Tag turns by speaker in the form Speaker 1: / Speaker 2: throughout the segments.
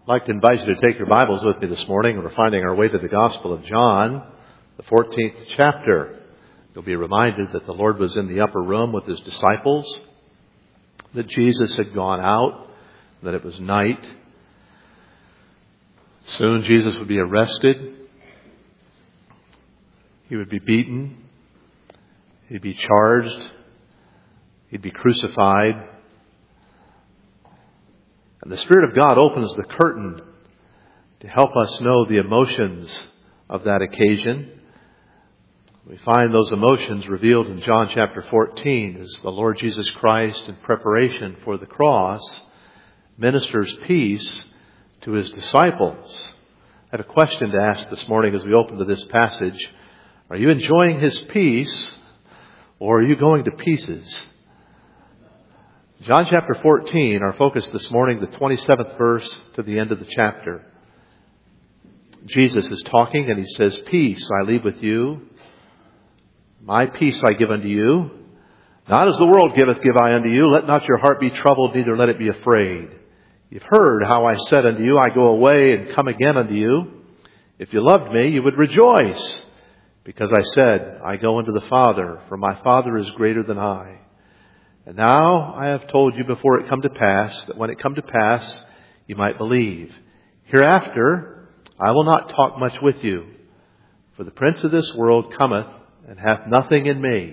Speaker 1: I'd like to invite you to take your Bibles with me this morning. We're finding our way to the Gospel of John, the 14th chapter. You'll be reminded that the Lord was in the upper room with His disciples, that Jesus had gone out, that it was night. Soon Jesus would be arrested. He would be beaten. He'd be charged. He'd be crucified. And the Spirit of God opens the curtain to help us know the emotions of that occasion. We find those emotions revealed in John chapter 14 as the Lord Jesus Christ, in preparation for the cross, ministers peace to His disciples. I have a question to ask this morning as we open to this passage. Are you enjoying His peace, or are you going to pieces? John chapter 14, our focus this morning, the 27th verse to the end of the chapter. Jesus is talking and He says, "Peace I leave with you. My peace I give unto you. Not as the world giveth, give I unto you. Let not your heart be troubled, neither let it be afraid. You've heard how I said unto you, I go away and come again unto you. If you loved me, you would rejoice, because I said, I go unto the Father, for my Father is greater than I. And now I have told you before it come to pass, that when it come to pass, you might believe. Hereafter I will not talk much with you, for the prince of this world cometh, and hath nothing in me.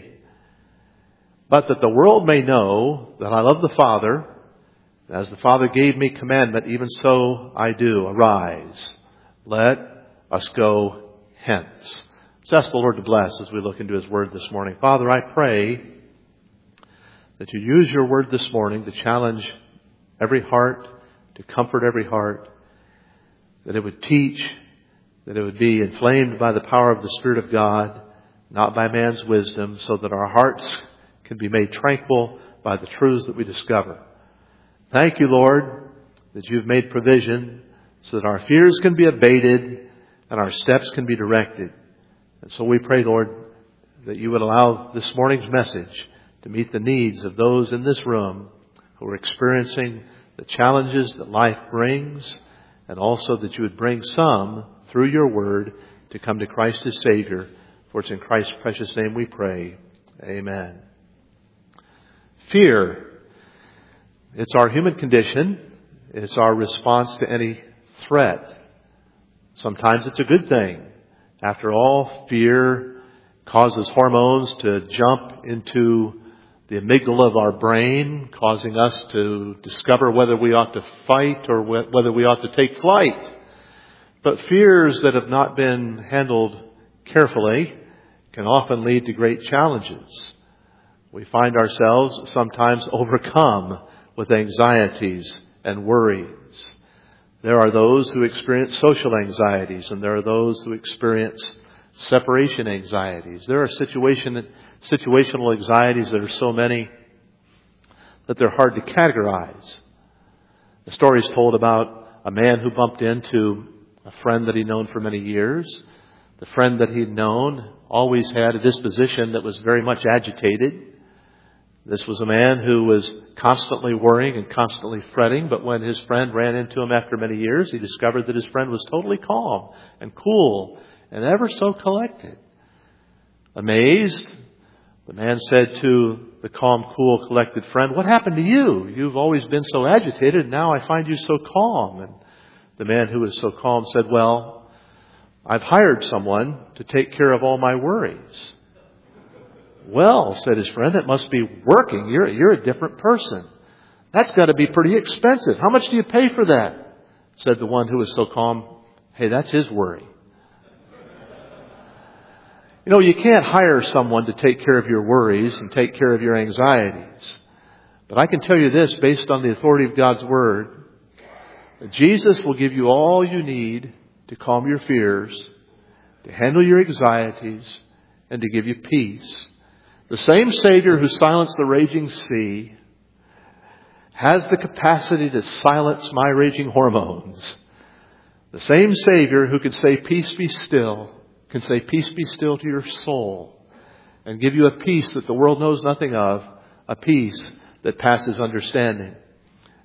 Speaker 1: But that the world may know that I love the Father, as the Father gave me commandment, even so I do. Arise, let us go hence." Let's ask the Lord to bless as we look into His Word this morning. Father, I pray that you use your Word this morning to challenge every heart, to comfort every heart, that it would teach, that it would be inflamed by the power of the Spirit of God, not by man's wisdom, so that our hearts can be made tranquil by the truths that we discover. Thank you, Lord, that you've made provision so that our fears can be abated and our steps can be directed. And so we pray, Lord, that you would allow this morning's message to meet the needs of those in this room who are experiencing the challenges that life brings, and also that you would bring some, through your word, to come to Christ as Savior. For it's in Christ's precious name we pray. Amen. Fear. It's our human condition. It's our response to any threat. Sometimes it's a good thing. After all, fear causes hormones to jump into the amygdala of our brain, causing us to discover whether we ought to fight or whether we ought to take flight. But fears that have not been handled carefully can often lead to great challenges. We find ourselves sometimes overcome with anxieties and worries. There are those who experience social anxieties, and there are those who experience separation anxieties. There are situational anxieties that are so many that they're hard to categorize. The story is told about a man who bumped into a friend that he'd known for many years. The friend that he'd known always had a disposition that was very much agitated. This was a man who was constantly worrying and constantly fretting, but when his friend ran into him after many years, he discovered that his friend was totally calm and cool and ever so collected. Amazed, the man said to the calm, cool, collected friend, "What happened to you? You've always been so agitated, and now I find you so calm." And the man who was so calm said, "Well, I've hired someone to take care of all my worries." "Well," said his friend, "it must be working. You're a different person. That's got to be pretty expensive. How much do you pay for that?" Said the one who was so calm, "Hey, that's his worry." You know, you can't hire someone to take care of your worries and take care of your anxieties. But I can tell you this, based on the authority of God's Word, that Jesus will give you all you need to calm your fears, to handle your anxieties, and to give you peace. The same Savior who silenced the raging sea has the capacity to silence my raging hormones. The same Savior who can say, "Peace be still," can say, "Peace be still" to your soul, and give you a peace that the world knows nothing of, a peace that passes understanding.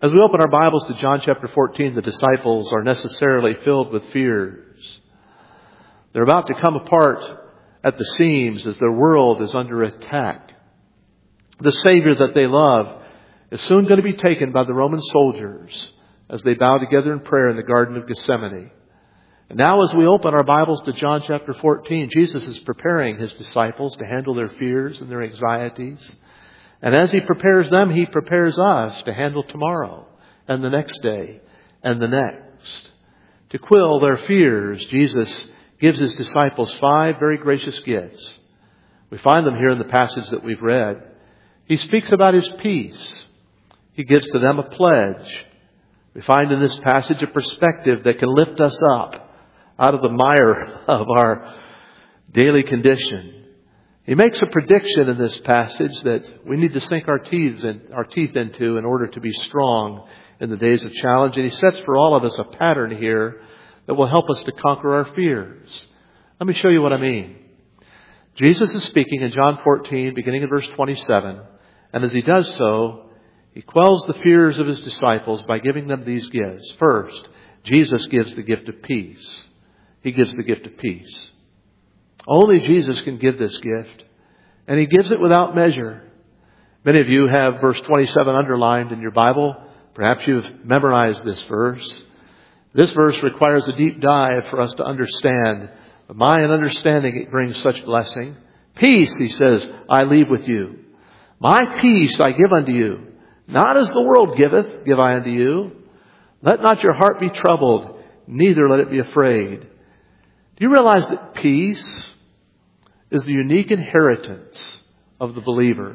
Speaker 1: As we open our Bibles to John chapter 14, the disciples are necessarily filled with fears. They're about to come apart at the seams as their world is under attack. The Savior that they love is soon going to be taken by the Roman soldiers as they bow together in prayer in the Garden of Gethsemane. And now as we open our Bibles to John chapter 14, Jesus is preparing His disciples to handle their fears and their anxieties. And as He prepares them, He prepares us to handle tomorrow and the next day and the next. To quell their fears, Jesus gives His disciples 5 very gracious gifts. We find them here in the passage that we've read. He speaks about His peace. He gives to them a pledge. We find in this passage a perspective that can lift us up out of the mire of our daily condition. He makes a prediction in this passage that we need to sink our teeth into in order to be strong in the days of challenge. And He sets for all of us a pattern here that will help us to conquer our fears. Let me show you what I mean. Jesus is speaking in John 14, beginning in verse 27. And as He does so, He quells the fears of His disciples by giving them these gifts. First, Jesus gives the gift of peace. He gives the gift of peace. Only Jesus can give this gift, and He gives it without measure. Many of you have verse 27 underlined in your Bible. Perhaps you've memorized this verse. This verse requires a deep dive for us to understand. But by an understanding, it brings such blessing. Peace, He says, I leave with you. My peace I give unto you. Not as the world giveth, give I unto you. Let not your heart be troubled, neither let it be afraid. Do you realize that peace is the unique inheritance of the believer?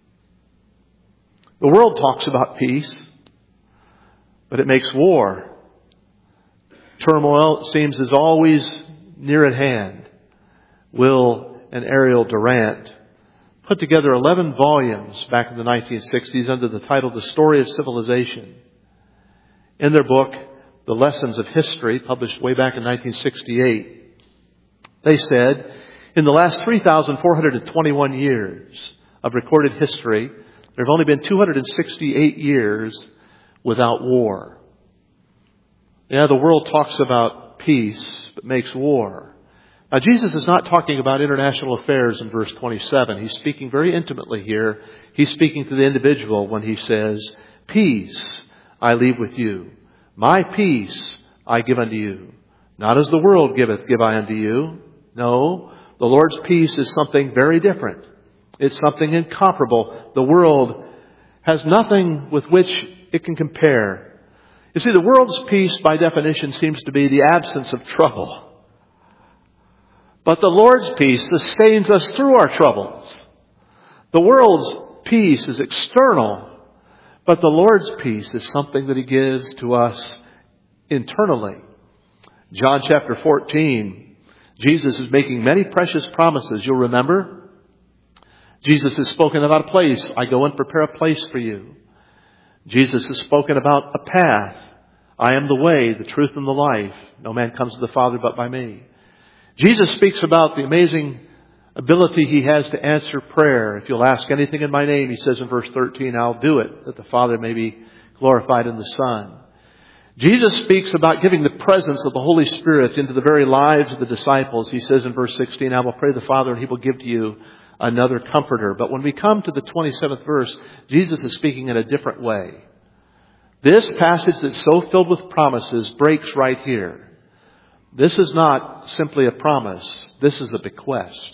Speaker 1: The world talks about peace, but it makes war. Turmoil, it seems, is always near at hand. Will and Ariel Durant put together 11 volumes back in the 1960s under the title The Story of Civilization. In their book, The Lessons of History, published way back in 1968, they said, in the last 3,421 years of recorded history, there have only been 268 years without war. Yeah, the world talks about peace, but makes war. Now, Jesus is not talking about international affairs in verse 27. He's speaking very intimately here. He's speaking to the individual when He says, peace I leave with you. My peace I give unto you. Not as the world giveth, give I unto you. No, the Lord's peace is something very different. It's something incomparable. The world has nothing with which it can compare. You see, the world's peace, by definition, seems to be the absence of trouble. But the Lord's peace sustains us through our troubles. The world's peace is external, but the Lord's peace is something that He gives to us internally. John chapter 14, Jesus is making many precious promises. You'll remember, Jesus has spoken about a place. I go and prepare a place for you. Jesus has spoken about a path. I am the way, the truth, and the life. No man comes to the Father but by me. Jesus speaks about the amazing ability He has to answer prayer. If you'll ask anything in my name, He says in verse 13, I'll do it, that the Father may be glorified in the Son. Jesus speaks about giving the presence of the Holy Spirit into the very lives of the disciples. He says in verse 16, I will pray the Father and He will give to you another comforter. But when we come to the 27th verse, Jesus is speaking in a different way. This passage that's so filled with promises breaks right here. This is not simply a promise. This is a bequest.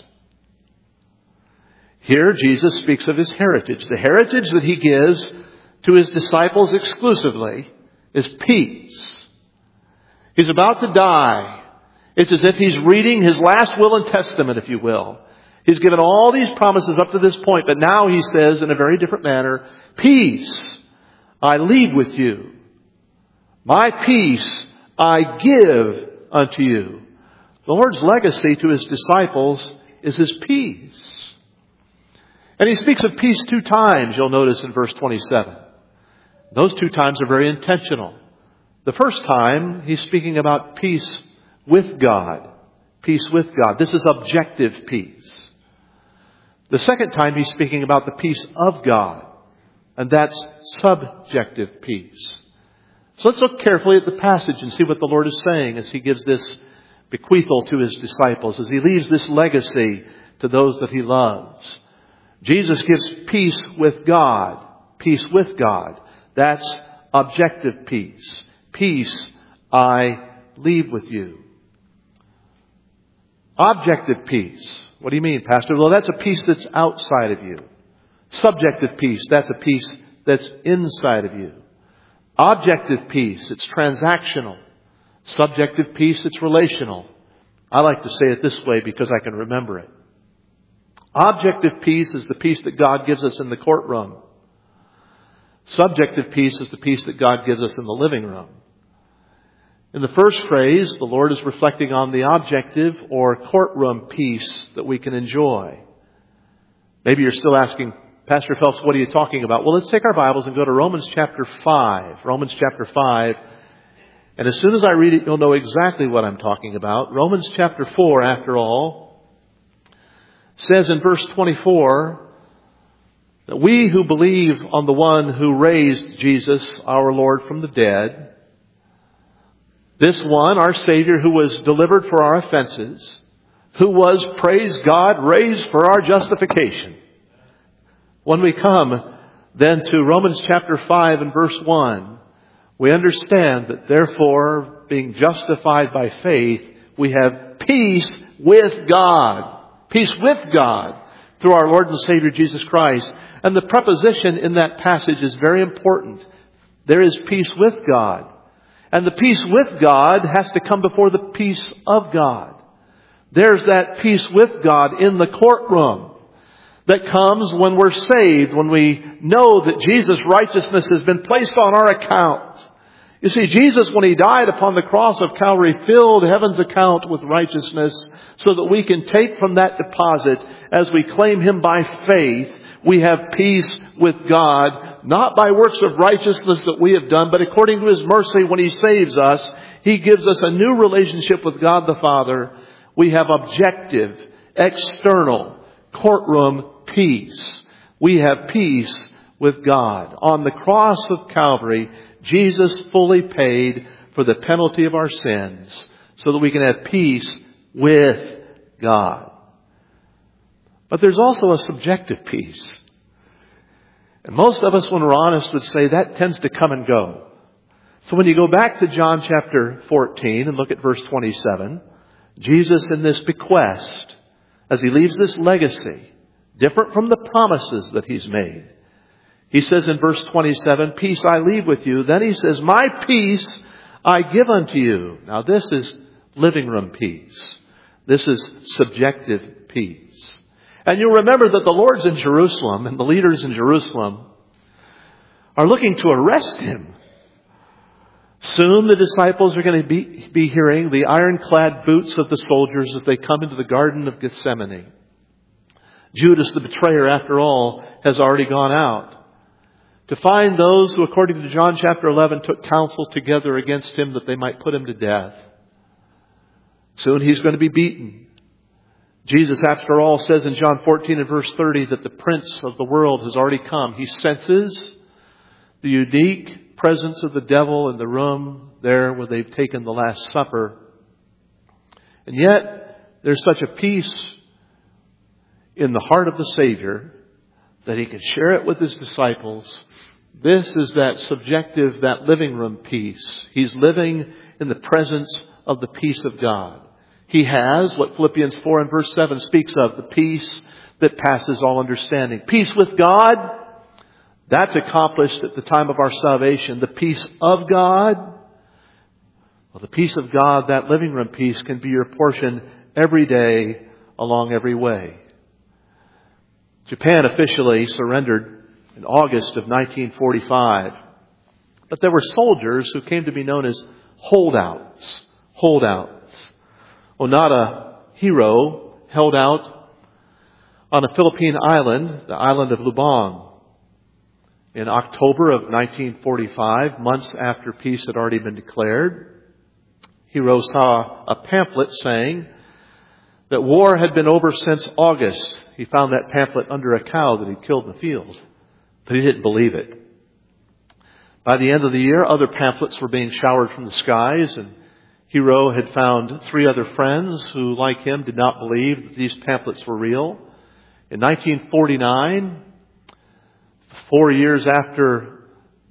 Speaker 1: Here Jesus speaks of His heritage. The heritage that He gives to His disciples exclusively is peace. He's about to die. It's as if He's reading His last will and testament, if you will. He's given all these promises up to this point, but now He says in a very different manner, peace I leave with you. My peace I give unto you. The Lord's legacy to His disciples is His peace. And He speaks of peace 2 times, you'll notice in verse 27. Those 2 times are very intentional. The first time, He's speaking about peace with God. Peace with God. This is objective peace. The second time, He's speaking about the peace of God. And that's subjective peace. So let's look carefully at the passage and see what the Lord is saying as He gives this bequeathal to His disciples, as He leaves this legacy to those that He loves. Jesus gives peace with God. Peace with God. That's objective peace. Peace I leave with you. Objective peace. What do you mean, Pastor? Well, that's a peace that's outside of you. Subjective peace, that's a peace that's inside of you. Objective peace, it's transactional. Subjective peace, it's relational. I like to say it this way because I can remember it. Objective peace is the peace that God gives us in the courtroom. Subjective peace is the peace that God gives us in the living room. In the first phrase, the Lord is reflecting on the objective or courtroom peace that we can enjoy. Maybe you're still asking, Pastor Phelps, what are you talking about? Well, let's take our Bibles and go to Romans chapter 5. Romans chapter 5. And as soon as I read it, you'll know exactly what I'm talking about. Romans chapter 4, after all, says in verse 24 that we who believe on the one who raised Jesus, our Lord, from the dead, this one, our Savior, who was delivered for our offenses, who was, praise God, raised for our justification. When we come then to Romans chapter 5 and verse 1, we understand that therefore, being justified by faith, we have peace with God. Peace with God through our Lord and Savior Jesus Christ. And the preposition in that passage is very important. There is peace with God. And the peace with God has to come before the peace of God. There's that peace with God in the courtroom that comes when we're saved, when we know that Jesus' righteousness has been placed on our account. You see, Jesus, when He died upon the cross of Calvary, filled heaven's account with righteousness so that we can take from that deposit as we claim Him by faith. We have peace with God, not by works of righteousness that we have done, but according to His mercy when He saves us, He gives us a new relationship with God the Father. We have objective, external, courtroom peace. We have peace with God. On the cross of Calvary, Jesus fully paid for the penalty of our sins so that we can have peace with God. But there's also a subjective peace. And most of us, when we're honest, would say that tends to come and go. So when you go back to John chapter 14 and look at verse 27, Jesus in this bequest, as He leaves this legacy, different from the promises that He's made, He says in verse 27, peace I leave with you. Then He says, my peace I give unto you. Now this is living room peace. This is subjective peace. And you'll remember that the Lord's in Jerusalem and the leaders in Jerusalem are looking to arrest Him. Soon the disciples are going to be hearing the ironclad boots of the soldiers as they come into the Garden of Gethsemane. Judas, the betrayer, after all, has already gone out to find those who, according to John chapter 11, took counsel together against Him that they might put Him to death. Soon He's going to be beaten. Jesus, after all, says in John 14 and verse 30 that the prince of the world has already come. He senses the unique presence of the devil in the room there where they've taken the Last Supper. And yet, there's such a peace in the heart of the Savior that He can share it with His disciples. This is that subjective, that living room peace. He's living in the presence of the peace of God. He has what Philippians 4 and verse 7 speaks of, the peace that passes all understanding. Peace with God, that's accomplished at the time of our salvation. The peace of God, well, the peace of God, that living room peace, can be your portion every day along every way. Japan officially surrendered in August of 1945. But there were soldiers who came to be known as holdouts. Holdouts. Onoda Hiro held out on a Philippine island, the island of Lubang. In October of 1945, months after peace had already been declared, Hiro saw a pamphlet saying that war had been over since August. He found that pamphlet under a cow that he'd killed in the field. But he didn't believe it. By the end of the year, other pamphlets were being showered from the skies, and Hero had found 3 other friends who, like him, did not believe that these pamphlets were real. In 1949, 4 years after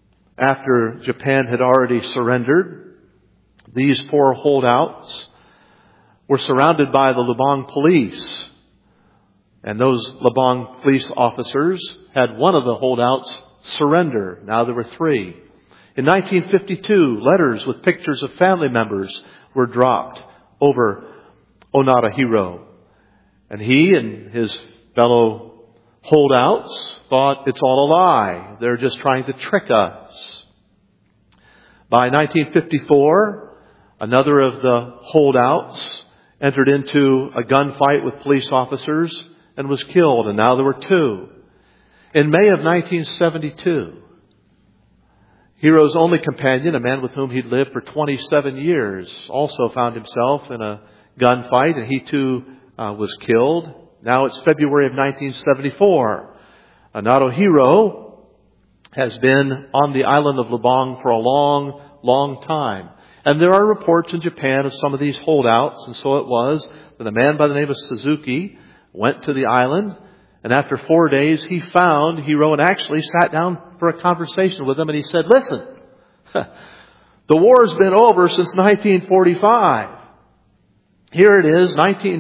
Speaker 1: Japan had already surrendered, these 4 holdouts were surrounded by the Lubang police. And those Lubang police officers had one of the holdouts surrender. Now there were 3. In 1952, letters with pictures of family members were dropped over Onoda Hiro. And he and his fellow holdouts thought it's all a lie. They're just trying to trick us. By 1954, another of the holdouts entered into a gunfight with police officers and was killed, and now there were 2. In May of 1972, Hiro's only companion, a man with whom he'd lived for 27 years, also found himself in a gunfight, and he too was killed. Now it's February of 1974. Onoda Hiro has been on the island of Lubang for a long, long time. And there are reports in Japan of some of these holdouts, and so it was that a man by the name of Suzuki went to the island, and after 4 days he found Hiro and actually sat down for a conversation with him, and he said, "Listen, the war's been over since 1945. Here it is,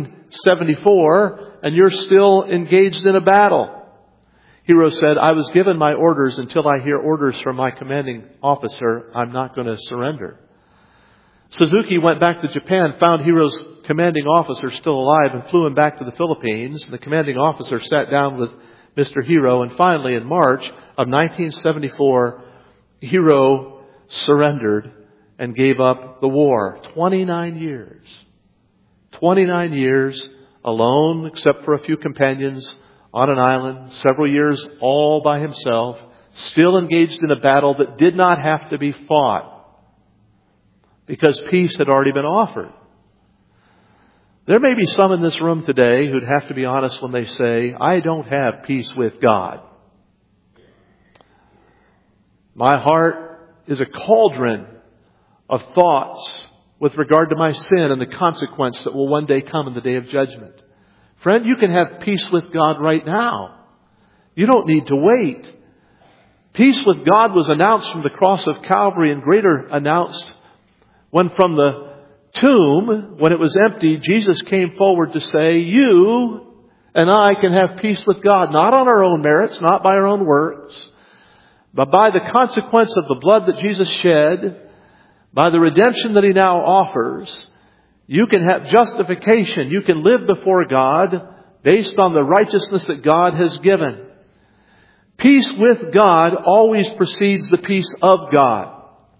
Speaker 1: 1974, and you're still engaged in a battle." Hiro said, "I was given my orders. Until I hear orders from my commanding officer, I'm not going to surrender." Suzuki went back to Japan, found Hiro's commanding officer still alive, and flew him back to the Philippines. The commanding officer sat down with Mr. Hiro, and finally in March of 1974, Hiro surrendered and gave up the war. 29 years. 29 years alone, except for a few companions, on an island, several years all by himself, still engaged in a battle that did not have to be fought, because peace had already been offered. There may be some in this room today who'd have to be honest when they say, "I don't have peace with God. My heart is a cauldron of thoughts with regard to my sin and the consequence that will one day come in the day of judgment." Friend, you can have peace with God right now. You don't need to wait. Peace with God was announced from the cross of Calvary, and greater announced when from the tomb, when it was empty, Jesus came forward to say, you and I can have peace with God, not on our own merits, not by our own works, but by the consequence of the blood that Jesus shed, by the redemption that He now offers. You can have justification. You can live before God based on the righteousness that God has given. Peace with God always precedes the peace of God.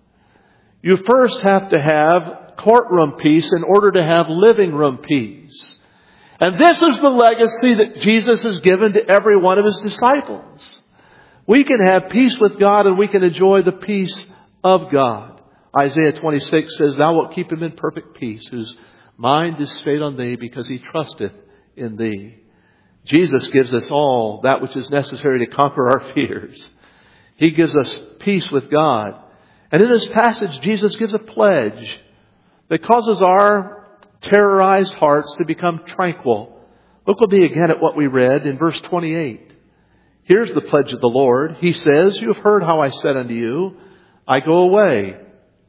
Speaker 1: You first have to have courtroom peace in order to have living room peace. And this is the legacy that Jesus has given to every one of His disciples. We can have peace with God, and we can enjoy the peace of God. Isaiah 26 says, "Thou wilt keep him in perfect peace, whose mind is stayed on Thee, because he trusteth in Thee." Jesus gives us all that which is necessary to conquer our fears. He gives us peace with God. And in this passage, Jesus gives a pledge that causes our terrorized hearts to become tranquil. Look with me again at what we read in verse 28. Here's the pledge of the Lord. He says, "You have heard how I said unto you, I go away,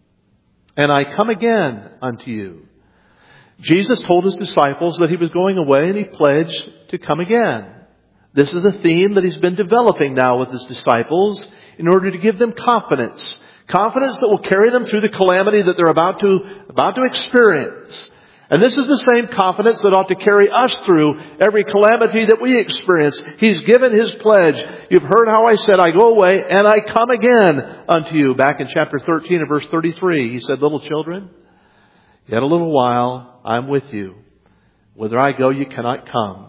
Speaker 1: and I come again unto you." Jesus told His disciples that He was going away, and He pledged to come again. This is a theme that He's been developing now with His disciples in order to give them confidence. Confidence that will carry them through the calamity that they're about to experience. And this is the same confidence that ought to carry us through every calamity that we experience. He's given His pledge. You've heard how I said, I go away and I come again unto you. Back in chapter 13 and verse 33, He said, "Little children, yet a little while I'm with you. Whither I go, you cannot come."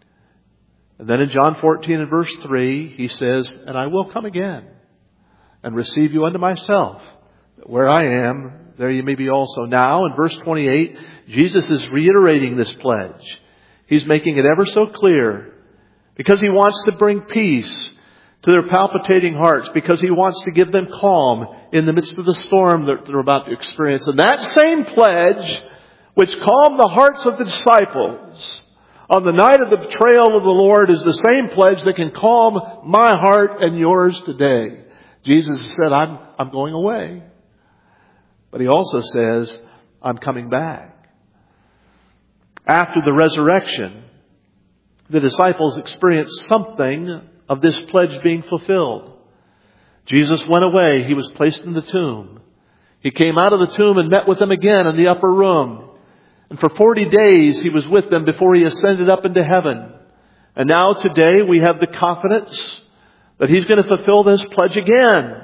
Speaker 1: And then in John 14 and verse 3, He says, "And I will come again and receive you unto myself, that where I am, there you may be also." Now, in verse 28, Jesus is reiterating this pledge. He's making it ever so clear, because He wants to bring peace to their palpitating hearts, because He wants to give them calm in the midst of the storm that they're about to experience. And that same pledge which calmed the hearts of the disciples on the night of the betrayal of the Lord is the same pledge that can calm my heart and yours today. Jesus said, I'm going away. But He also says, I'm coming back. After the resurrection, the disciples experienced something of this pledge being fulfilled. Jesus went away. He was placed in the tomb. He came out of the tomb and met with them again in the upper room. And for 40 days He was with them before He ascended up into heaven. And now today we have the confidence that He's going to fulfill this pledge again.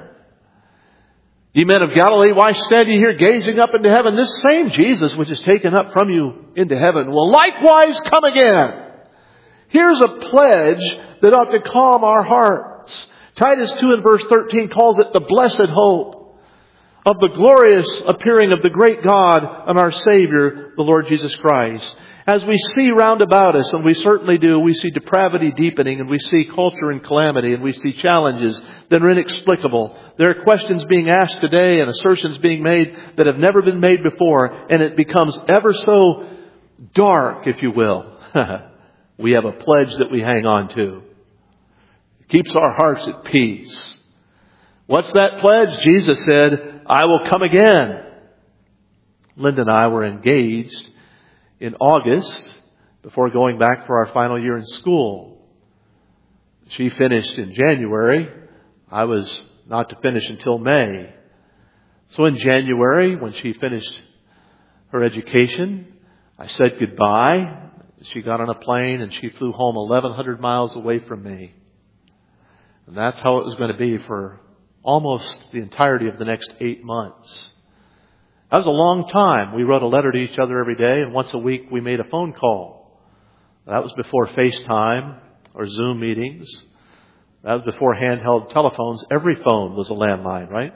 Speaker 1: Ye men of Galilee, why stand ye here gazing up into heaven? This same Jesus which is taken up from you into heaven will likewise come again. Here's a pledge that ought to calm our hearts. Titus 2 and verse 13 calls it the blessed hope of the glorious appearing of the great God and our Savior, the Lord Jesus Christ. As we see round about us, and we certainly do, we see depravity deepening, and we see culture and calamity, and we see challenges that are inexplicable. There are questions being asked today and assertions being made that have never been made before, and it becomes ever so dark, if you will. We have a pledge that we hang on to. It keeps our hearts at peace. What's that pledge? Jesus said, I will come again. Linda and I were engaged in August before going back for our final year in school. She finished in January. I was not to finish until May. So in January, when she finished her education, I said goodbye. She got on a plane and she flew home 1,100 miles away from me. And that's how it was going to be for almost the entirety of the next 8 months. That was a long time. We wrote a letter to each other every day, and once a week we made a phone call. That was before FaceTime or Zoom meetings. That was before handheld telephones. Every phone was a landline, right?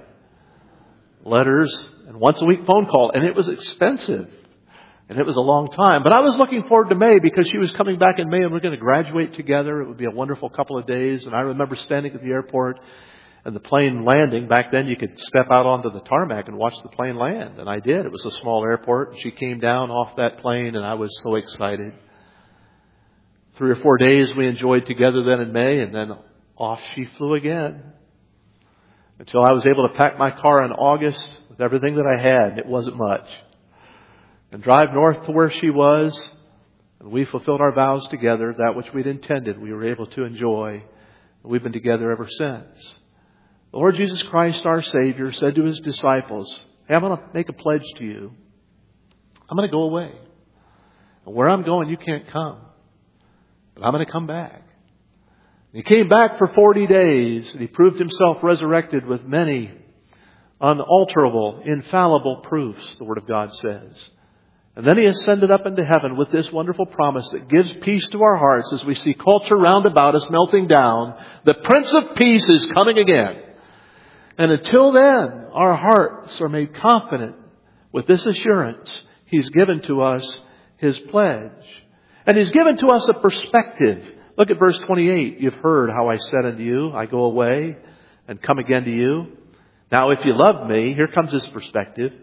Speaker 1: Letters and once a week phone call. And it was expensive. And it was a long time. But I was looking forward to May because she was coming back in May and we're going to graduate together. It would be a wonderful couple of days. And I remember standing at the airport and the plane landing. Back then you could step out onto the tarmac and watch the plane land. And I did. It was a small airport. She came down off that plane and I was so excited. 3 or 4 days we enjoyed together then in May, and then off she flew again. Until I was able to pack my car in August with everything that I had. It wasn't much. And drive north to where she was. And we fulfilled our vows together. That which we'd intended we were able to enjoy. And we've been together ever since. The Lord Jesus Christ, our Savior, said to His disciples, hey, I'm going to make a pledge to you. I'm going to go away. And where I'm going, you can't come. But I'm going to come back. And He came back for 40 days. And He proved Himself resurrected with many unalterable, infallible proofs, the Word of God says. And then He ascended up into heaven with this wonderful promise that gives peace to our hearts as we see culture round about us melting down. The Prince of Peace is coming again. And until then, our hearts are made confident with this assurance. He's given to us His pledge. And He's given to us a perspective. Look at verse 28. You've heard how I said unto you, I go away and come again to you. Now if you love me, here comes His perspective.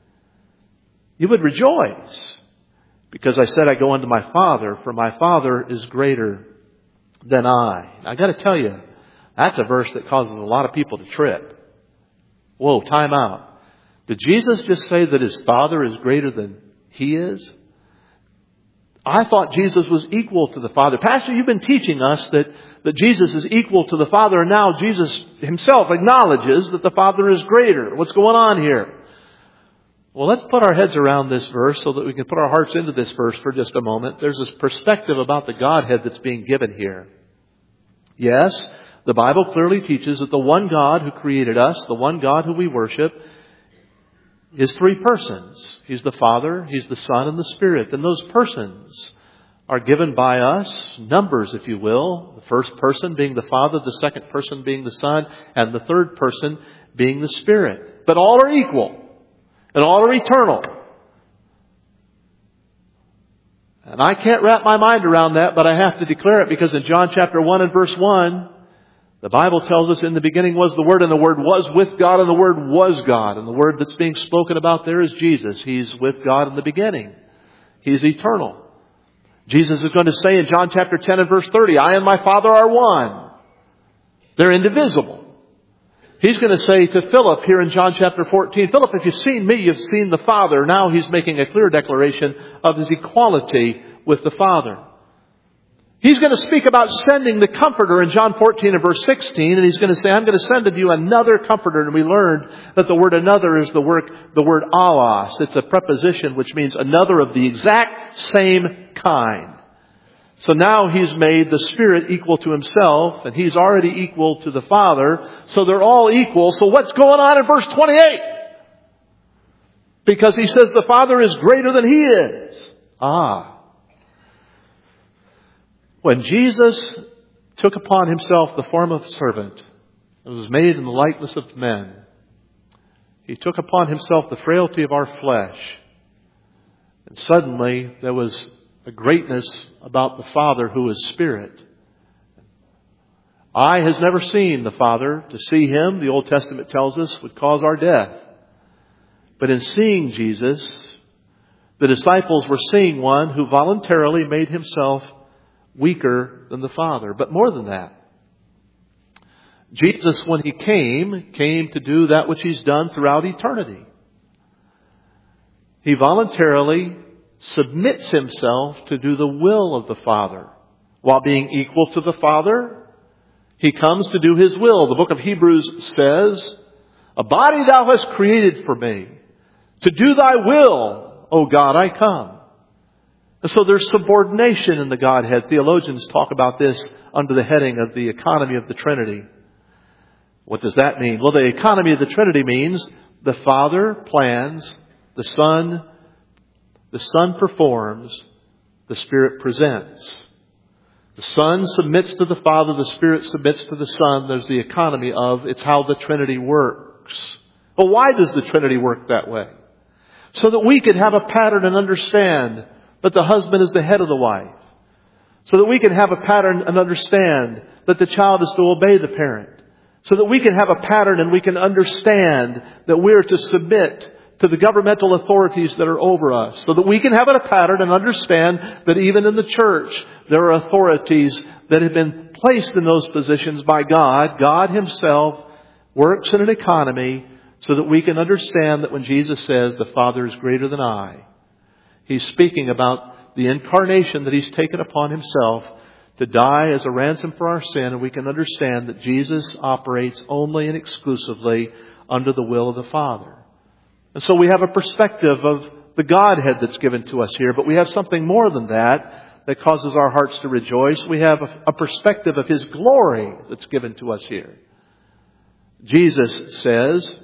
Speaker 1: You would rejoice because I said I go unto my Father, for my Father is greater than I. I got to tell you, that's a verse that causes a lot of people to trip. Whoa, time out. Did Jesus just say that His Father is greater than He is? I thought Jesus was equal to the Father. Pastor, you've been teaching us that Jesus is equal to the Father, and now Jesus Himself acknowledges that the Father is greater. What's going on here? Well, let's put our heads around this verse so that we can put our hearts into this verse for just a moment. There's this perspective about the Godhead that's being given here. Yes, the Bible clearly teaches that the one God who created us, the one God who we worship, is 3 persons. He's the Father, He's the Son, and the Spirit. And those persons are given by us, numbers if you will. The first person being the Father, the second person being the Son, and the third person being the Spirit. But all are equal. And all are eternal. And I can't wrap my mind around that, but I have to declare it because in John chapter 1 and verse 1, The Bible tells us in the beginning was the Word, and the Word was with God, and the Word was God. And the Word that's being spoken about there is Jesus. He's with God in the beginning. He's eternal. Jesus is going to say in John chapter 10 and verse 30, I and my Father are one. They're indivisible. He's going to say to Philip here in John chapter 14, Philip, if you've seen me, you've seen the Father. Now he's making a clear declaration of his equality with the Father. He's going to speak about sending the Comforter in John 14 and verse 16, and he's going to say, I'm going to send to you another Comforter. And we learned that the word another is the word allos. It's a preposition which means another of the exact same kind. So now he's made the Spirit equal to himself, and he's already equal to the Father. So they're all equal. So what's going on in verse 28? Because he says the Father is greater than he is. When Jesus took upon himself the form of a servant and was made in the likeness of men, he took upon himself the frailty of our flesh. And suddenly there was a greatness about the Father who is Spirit. Eye has never seen the Father. To see Him, the Old Testament tells us, would cause our death. But in seeing Jesus, the disciples were seeing one who voluntarily made Himself weaker than the Father. But more than that, Jesus, when He came to do that which He's done throughout eternity. He voluntarily submits Himself to do the will of the Father. While being equal to the Father, He comes to do His will. The book of Hebrews says, a body Thou hast created for me. To do Thy will, O God, I come. And so there's subordination in the Godhead. Theologians talk about this under the heading of the economy of the Trinity. What does that mean? Well, the economy of the Trinity means the Father plans, the Son performs, the Spirit presents. The Son submits to the Father, the Spirit submits to the Son. There's the economy of, it's how the Trinity works. Well, why does the Trinity work that way? So that we could have a pattern and understand that the husband is the head of the wife. So that we can have a pattern and understand that the child is to obey the parent. So that we can have a pattern and we can understand that we're to submit to the governmental authorities that are over us. So that we can have a pattern and understand that even in the church, there are authorities that have been placed in those positions by God. God Himself works in an economy so that we can understand that when Jesus says, the Father is greater than I, He's speaking about the incarnation that He's taken upon Himself to die as a ransom for our sin. And we can understand that Jesus operates only and exclusively under the will of the Father. And so we have a perspective of the Godhead that's given to us here. But we have something more than that causes our hearts to rejoice. We have a perspective of His glory that's given to us here. Jesus says,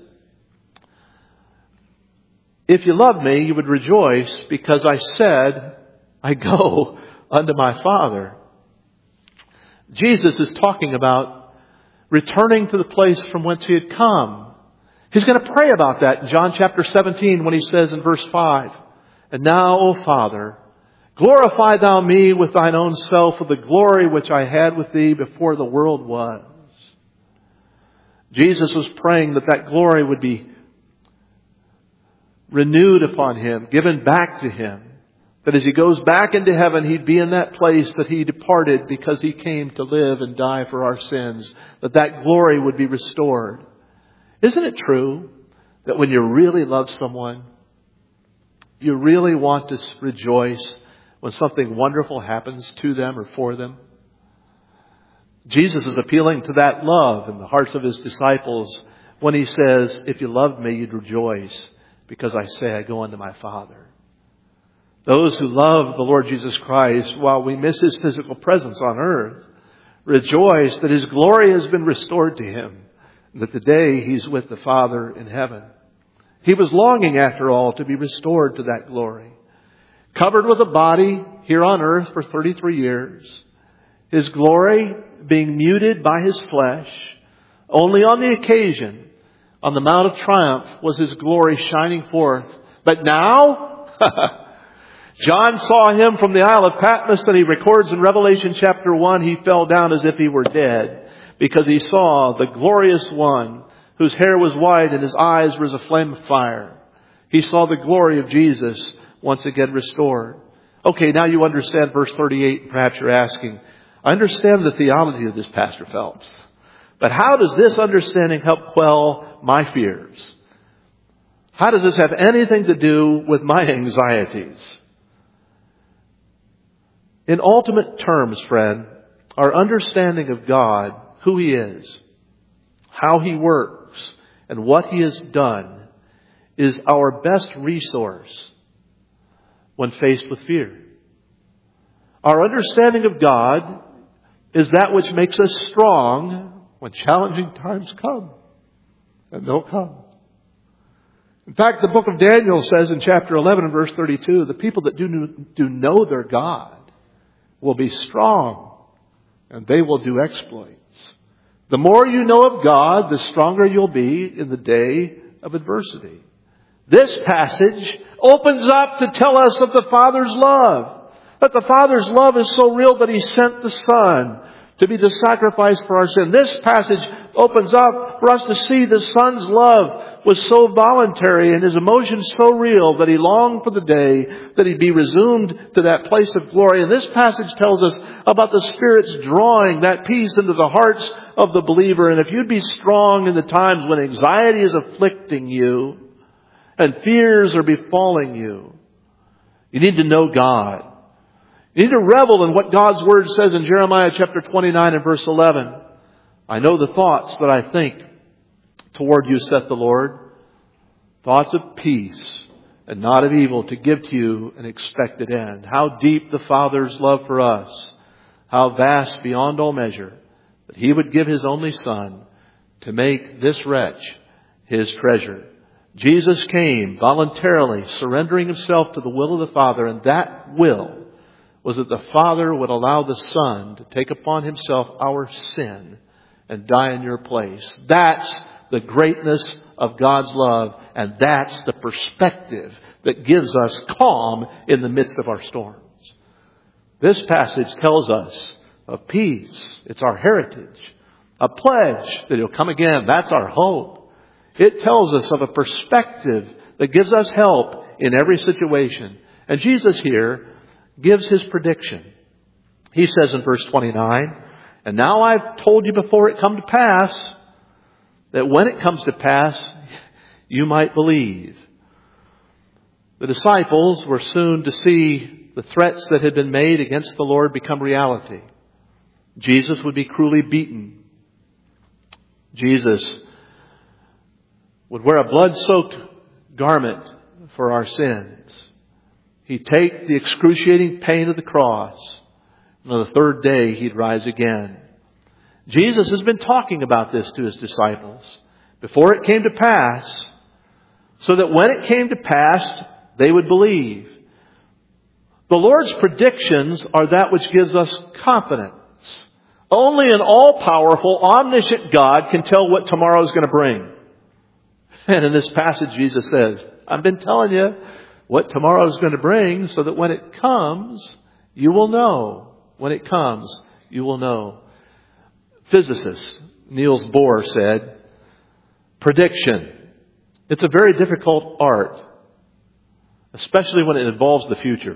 Speaker 1: if you love me, you would rejoice because I said, I go unto my Father. Jesus is talking about returning to the place from whence He had come. He's going to pray about that in John chapter 17 when He says in verse 5, and now, O Father, glorify Thou me with Thine own self with the glory which I had with Thee before the world was. Jesus was praying that glory would be renewed upon Him, given back to Him. That as He goes back into heaven, He'd be in that place that He departed because He came to live and die for our sins. That glory would be restored. Isn't it true that when you really love someone, you really want to rejoice when something wonderful happens to them or for them? Jesus is appealing to that love in the hearts of His disciples when He says, if you loved me, you'd rejoice because I say I go unto my Father. Those who love the Lord Jesus Christ, while we miss His physical presence on earth, rejoice that His glory has been restored to Him, and that today He's with the Father in heaven. He was longing, after all, to be restored to that glory. Covered with a body here on earth for 33 years. His glory being muted by His flesh. Only on the occasion, on the Mount of Triumph, was His glory shining forth. But now, John saw Him from the Isle of Patmos, and he records in Revelation chapter 1, he fell down as if he were dead. because he saw the glorious one whose hair was white and his eyes were as a flame of fire. He saw the glory of Jesus once again restored. Okay, now you understand verse 38. Perhaps you're asking, I understand the theology of this, Pastor Phelps, but how does this understanding help quell my fears? How does this have anything to do with my anxieties? In ultimate terms, friend, our understanding of God, who He is, how He works, and what He has done is our best resource when faced with fear. Our understanding of God is that which makes us strong when challenging times come. And they'll come. In fact, the book of Daniel says in chapter 11 and verse 32, the people that do know their God will be strong and they will do exploits. The more you know of God, the stronger you'll be in the day of adversity. This passage opens up to tell us of the Father's love. That the Father's love is so real that He sent the Son to be the sacrifice for our sin. This passage opens up for us to see the Son's love was so voluntary and His emotions so real that He longed for the day that He'd be resumed to that place of glory. And this passage tells us about the Spirit's drawing that peace into the hearts of the believer. And if you'd be strong in the times when anxiety is afflicting you and fears are befalling you, you need to know God. You need to revel in what God's Word says in Jeremiah chapter 29 and verse 11. I know the thoughts that I think toward you, saith the Lord, thoughts of peace and not of evil, to give to you an expected end. How deep the Father's love for us. How vast beyond all measure that He would give His only Son to make this wretch His treasure. Jesus came voluntarily, surrendering Himself to the will of the Father, and that will was that the Father would allow the Son to take upon Himself our sin and die in your place. That's the greatness of God's love, and that's the perspective that gives us calm in the midst of our storms. This passage tells us of peace. It's our heritage. A pledge that He'll come again. That's our hope. It tells us of a perspective that gives us help in every situation. And Jesus here gives His prediction. He says in verse 29, and now I've told you before it come to pass, that when it comes to pass, you might believe. The disciples were soon to see the threats that had been made against the Lord become reality. Jesus would be cruelly beaten. Jesus would wear a blood-soaked garment for our sins. He'd take the excruciating pain of the cross. And on the third day, He'd rise again. Jesus has been talking about this to His disciples before it came to pass, so that when it came to pass, they would believe. The Lord's predictions are that which gives us confidence. Only an all-powerful, omniscient God can tell what tomorrow is going to bring. And in this passage, Jesus says, I've been telling you what tomorrow is going to bring, so that when it comes, you will know. When it comes, you will know. Physicist Niels Bohr said, prediction. It's a very difficult art, especially when it involves the future.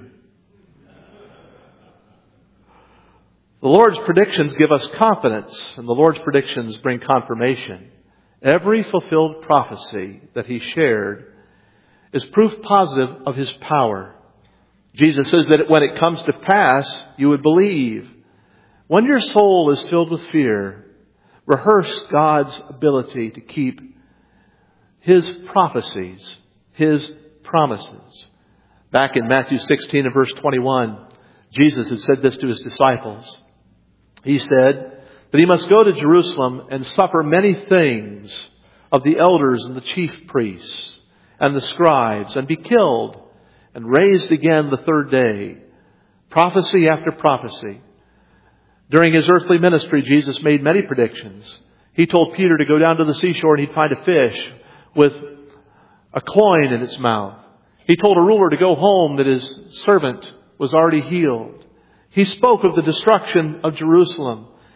Speaker 1: The Lord's predictions give us confidence, and the Lord's predictions bring confirmation. Every fulfilled prophecy that He shared is proof positive of His power. Jesus says that when it comes to pass, you would believe. When your soul is filled with fear, rehearse God's ability to keep His prophecies, His promises. Back in Matthew 16 and verse 21, Jesus had said this to His disciples. He said that He must go to Jerusalem and suffer many things of the elders and the chief priests and the scribes, and be killed and raised again the third day. Prophecy after prophecy. During His earthly ministry, Jesus made many predictions. He told Peter to go down to the seashore and he'd find a fish with a coin in its mouth. He told a ruler to go home that his servant was already healed. He spoke of the destruction of Jerusalem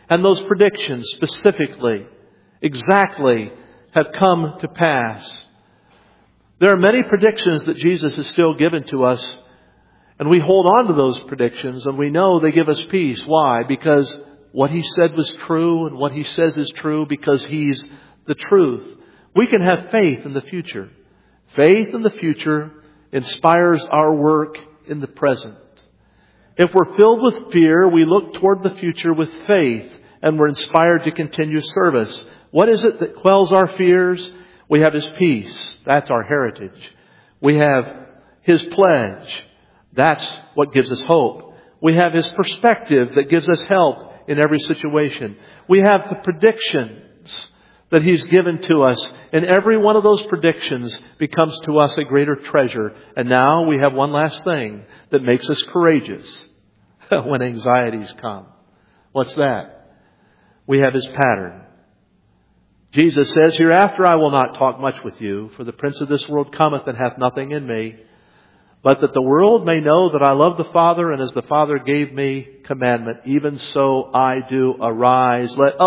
Speaker 1: And those predictions specifically, exactly, have come to pass. There are many predictions that Jesus has still given to us, and we hold on to those predictions, and we know they give us peace. Why? Because what He said was true, and what He says is true because He's the truth. We can have faith in the future. Faith in the future inspires our work in the present. If we're filled with fear, we look toward the future with faith, and we're inspired to continue service. What is it that quells our fears? We have His peace. That's our heritage. We have His pledge. That's what gives us hope. We have His perspective that gives us help in every situation. We have the predictions that He's given to us, and every one of those predictions becomes to us a greater treasure. And now we have one last thing that makes us courageous when anxieties come. What's that? We have His pattern. Jesus says, "Hereafter I will not talk much with you, for the prince of this world cometh and hath nothing in me. But that the world may know that I love the Father, and as the Father gave me commandment, even so I do. Arise, let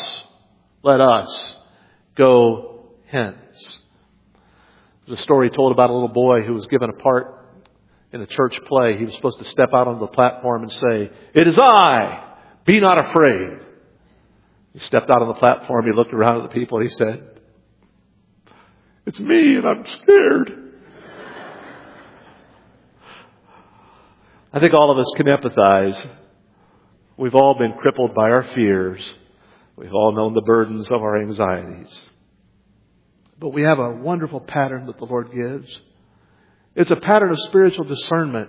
Speaker 1: us go hence." There's a story told about a little boy who was given a part in a church play. He was supposed to step out on the platform and say, "It is I, be not afraid." He stepped out on the platform, he looked around at the people, and he said, "It's me, and I'm scared." I think all of us can empathize. We've all been crippled by our fears. We've all known the burdens of our anxieties. But we have a wonderful pattern that the Lord gives. It's a pattern of spiritual discernment.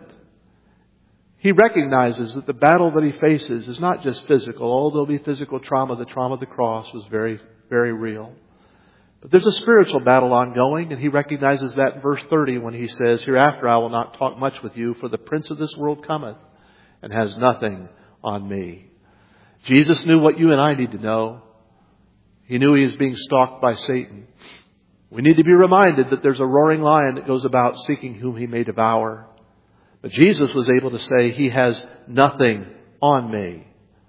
Speaker 1: He recognizes that the battle that he faces is not just physical. Although there'll be physical trauma, the trauma of the cross was very, very real. But there's a spiritual battle ongoing, and he recognizes that in verse 30 when he says, "Hereafter I will not talk much with you, for the prince of this world cometh and has nothing on me." Jesus knew what you and I need to know. He knew he was being stalked by Satan. We need to be reminded that there's a roaring lion that goes about seeking whom he may devour. But Jesus was able to say, "He has nothing on me."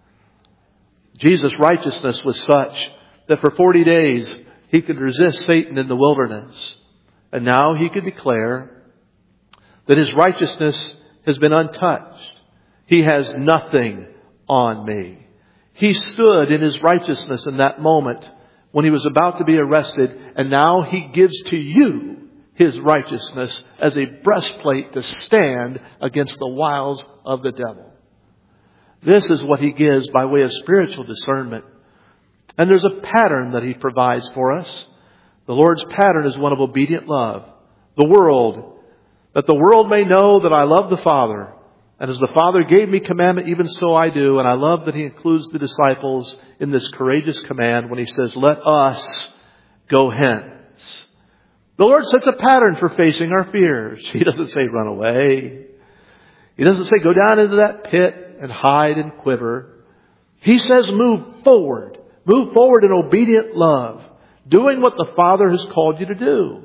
Speaker 1: Jesus' righteousness was such that for 40 days he could resist Satan in the wilderness. And now he could declare that his righteousness has been untouched. He has nothing on me. He stood in his righteousness in that moment when he was about to be arrested, and now he gives to you his righteousness as a breastplate to stand against the wiles of the devil. This is what he gives by way of spiritual discernment. And there's a pattern that he provides for us. The Lord's pattern is one of obedient love. That the world may know that I love the Father. And as the Father gave me commandment, even so I do. And I love that he includes the disciples in this courageous command when he says, "Let us go hence." The Lord sets a pattern for facing our fears. He doesn't say run away. He doesn't say go down into that pit and hide and quiver. He says move forward. Move forward in obedient love, doing what the Father has called you to do.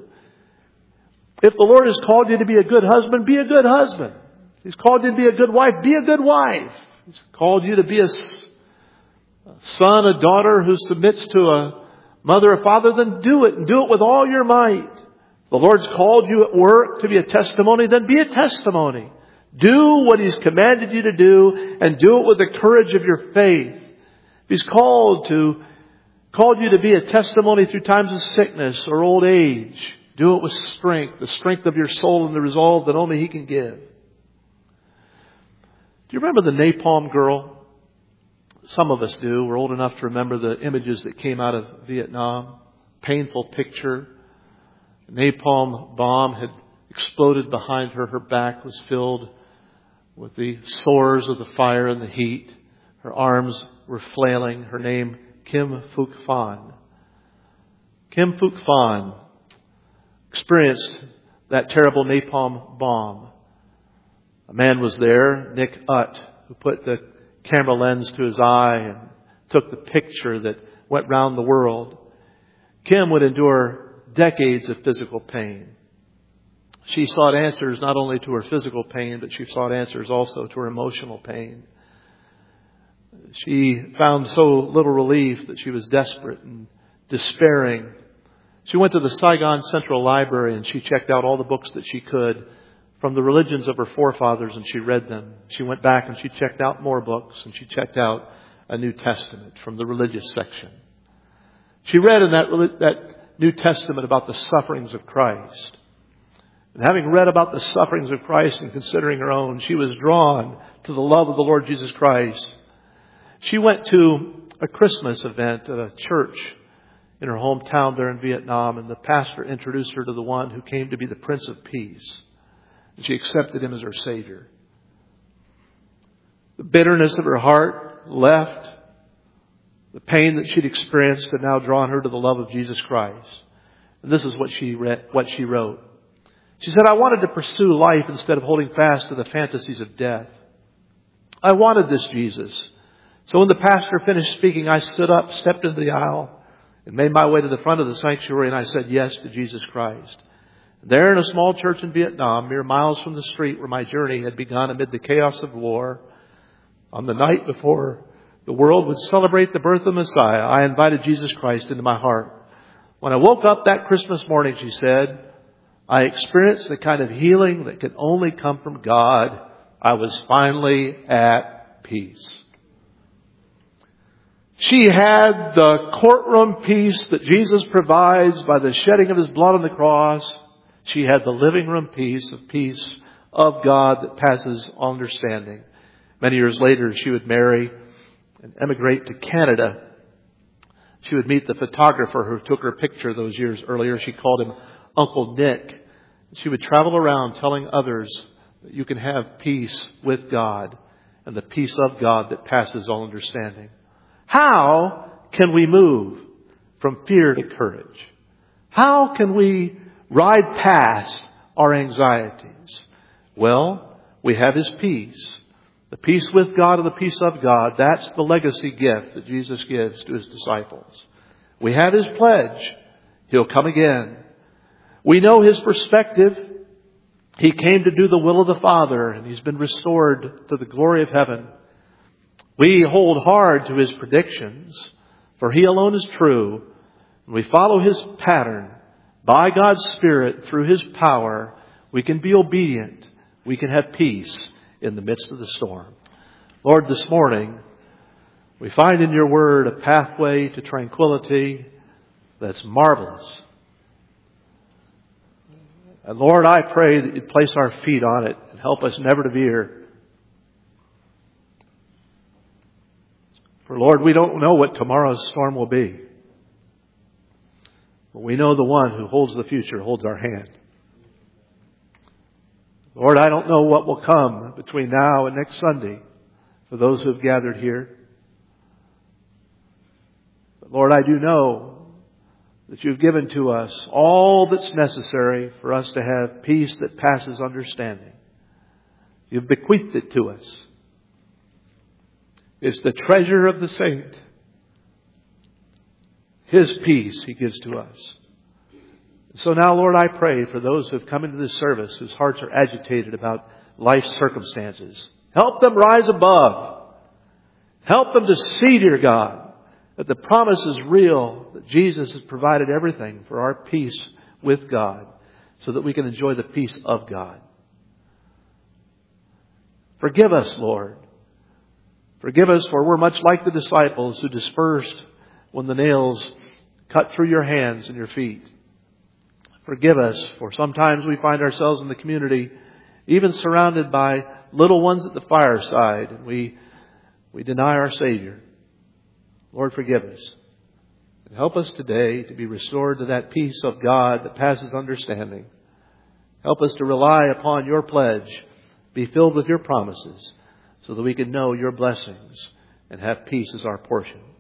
Speaker 1: If the Lord has called you to be a good husband, be a good husband. He's called you to be a good wife, be a good wife. He's called you to be a son, a daughter who submits to a mother or father, then do it, and do it with all your might. The Lord's called you at work to be a testimony, then be a testimony. Do what He's commanded you to do, and do it with the courage of your faith. If He's called you to be a testimony through times of sickness or old age, do it with strength, the strength of your soul and the resolve that only He can give. Do you remember the Napalm girl? Some of us do. We're old enough to remember the images that came out of Vietnam. Painful picture. The napalm bomb had exploded behind her. Her back was filled with the sores of the fire and the heat. Her arms were flailing. Her name, Kim Phuc Phan. Kim Phuc Phan experienced that terrible napalm bomb. A man was there, Nick Utt, who put the camera lens to his eye and took the picture that went round the world. Kim would endure decades of physical pain. She sought answers not only to her physical pain, but she sought answers also to her emotional pain. She found so little relief that she was desperate and despairing. She went to the Saigon Central Library and she checked out all the books that she could from the religions of her forefathers, and she read them. She went back and she checked out more books, and she checked out a New Testament from the religious section. She read in that New Testament about the sufferings of Christ. And having read about the sufferings of Christ and considering her own, she was drawn to the love of the Lord Jesus Christ. She went to a Christmas event at a church in her hometown there in Vietnam, and the pastor introduced her to the one who came to be the Prince of Peace. And she accepted Him as her Savior. The bitterness of her heart left. The pain that she'd experienced had now drawn her to the love of Jesus Christ. And this is what she wrote. She said, "I wanted to pursue life instead of holding fast to the fantasies of death. I wanted this Jesus. So when the pastor finished speaking, I stood up, stepped into the aisle, and made my way to the front of the sanctuary, and I said yes to Jesus Christ. There in a small church in Vietnam, mere miles from the street where my journey had begun amid the chaos of war, on the night before the world would celebrate the birth of Messiah, I invited Jesus Christ into my heart. When I woke up that Christmas morning," she said, "I experienced the kind of healing that can only come from God. I was finally at peace." She had the courtroom peace that Jesus provides by the shedding of His blood on the cross. She had the living room peace of God that passes all understanding. Many years later, she would marry and emigrate to Canada. She would meet the photographer who took her picture those years earlier. She called him Uncle Nick. She would travel around telling others that you can have peace with God and the peace of God that passes all understanding. How can we move from fear to courage? How can we ride past our anxieties? Well, we have His peace. The peace with God and the peace of God, that's the legacy gift that Jesus gives to His disciples. We have His pledge. He'll come again. We know His perspective. He came to do the will of the Father, and He's been restored to the glory of heaven. We hold hard to His predictions, for He alone is true. And we follow His pattern. By God's Spirit, through His power, we can be obedient. We can have peace in the midst of the storm. Lord, this morning, we find in Your Word a pathway to tranquility that's marvelous. And Lord, I pray that You'd place our feet on it and help us never to veer. For Lord, we don't know what tomorrow's storm will be. But we know the one who holds the future holds our hand. Lord, I don't know what will come between now and next Sunday for those who have gathered here. But Lord, I do know that You've given to us all that's necessary for us to have peace that passes understanding. You've bequeathed it to us. It's the treasure of the saint. His peace He gives to us. So now, Lord, I pray for those who have come into this service whose hearts are agitated about life's circumstances. Help them rise above. Help them to see, dear God, that the promise is real, that Jesus has provided everything for our peace with God so that we can enjoy the peace of God. Forgive us, Lord. Forgive us, for we're much like the disciples who dispersed when the nails cut through your hands and your feet. Forgive us, for sometimes we find ourselves in the community even surrounded by little ones at the fireside, and we deny our Savior. Lord, forgive us. And help us today to be restored to that peace of God that passes understanding. Help us to rely upon Your pledge, be filled with Your promises, so that we can know Your blessings and have peace as our portion.